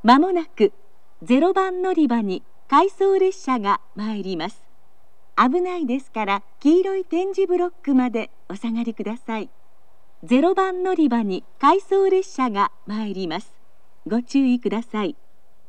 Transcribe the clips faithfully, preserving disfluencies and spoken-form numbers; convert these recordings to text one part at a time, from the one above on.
まもなくゼロばん乗り場に回送列車が参ります。危ないですから黄色い点字ブロックまでお下がりください。ゼロばん乗り場に回送列車が参ります。ご注意ください。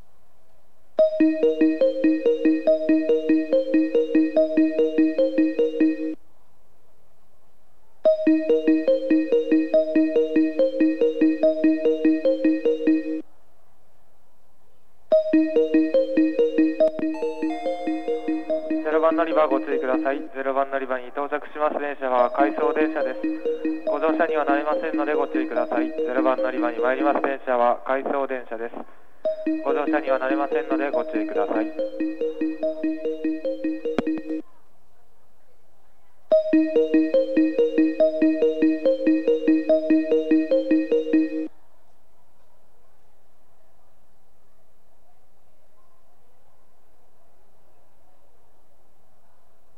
ゼロばん乗り場ご注意ください。ゼロばん乗り場に到着します電車は回送電車です。ご乗車にはなれませんのでご注意ください。ゼロばん乗り場に参ります電車は回送電車です。ご乗車にはなれませんのでご注意ください。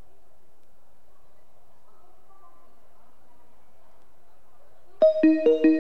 you